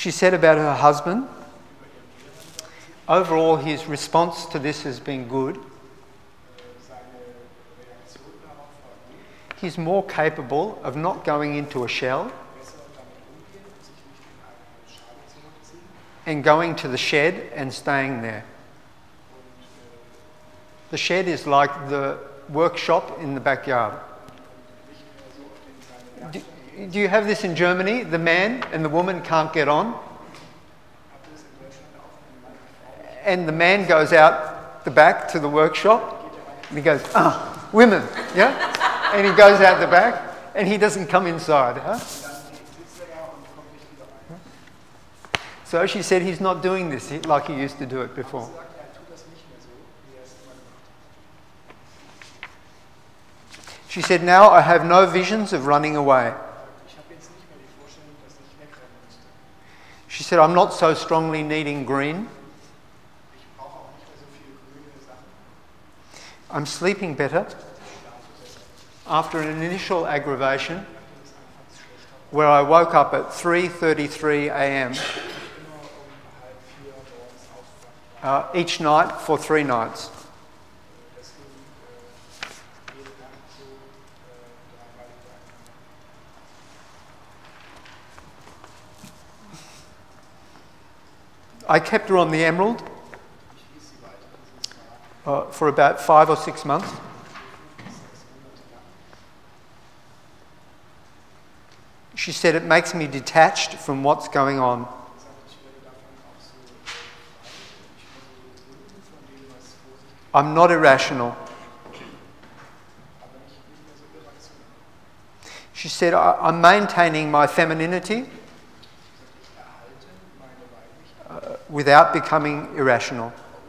She said about her husband, overall his response to this has been good. He's more capable of not going into a shell and going to the shed and staying there. The shed is like the workshop in the backyard. Do you have this in Germany? The man and the woman can't get on. And the man goes out the back to the workshop and he goes, women, yeah? And he goes out the back and he doesn't come inside, huh? So she said he's not doing this like he used to do it before. She said, now I have no visions of running away. She said, I'm not so strongly needing green. I'm sleeping better after an initial aggravation where I woke up at 3:33 a.m. Each night for 3 nights. I kept her on the Emerald for about 5 or 6 months. She said it makes me detached from what's going on. I'm not irrational. She said, I'm maintaining my femininity without becoming irrational.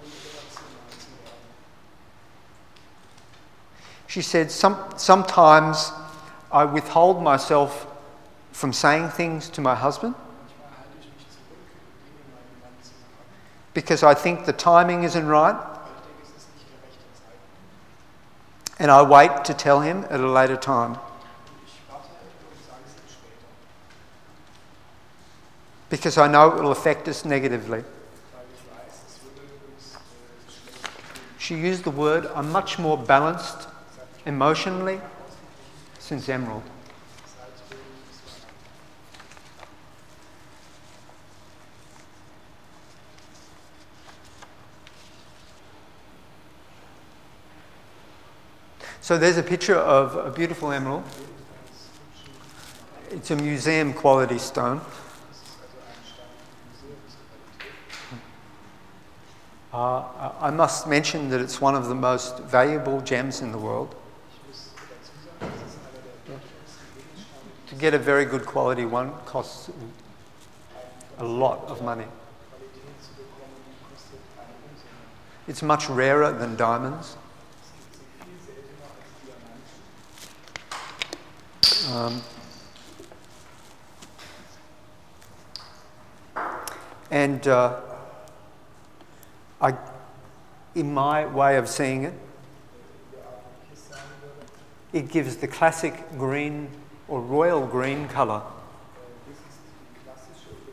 She said, sometimes I withhold myself from saying things to my husband because I think the timing isn't right, and I wait to tell him at a later time. Because I know it will affect us negatively. She used the word, I'm much more balanced emotionally since Emerald. So there's a picture of a beautiful emerald. It's a museum quality stone. I must mention that it's one of the most valuable gems in the world. To get a very good quality one costs a lot of money. It's much rarer than diamonds. In my way of seeing it, it gives the classic green or royal green colour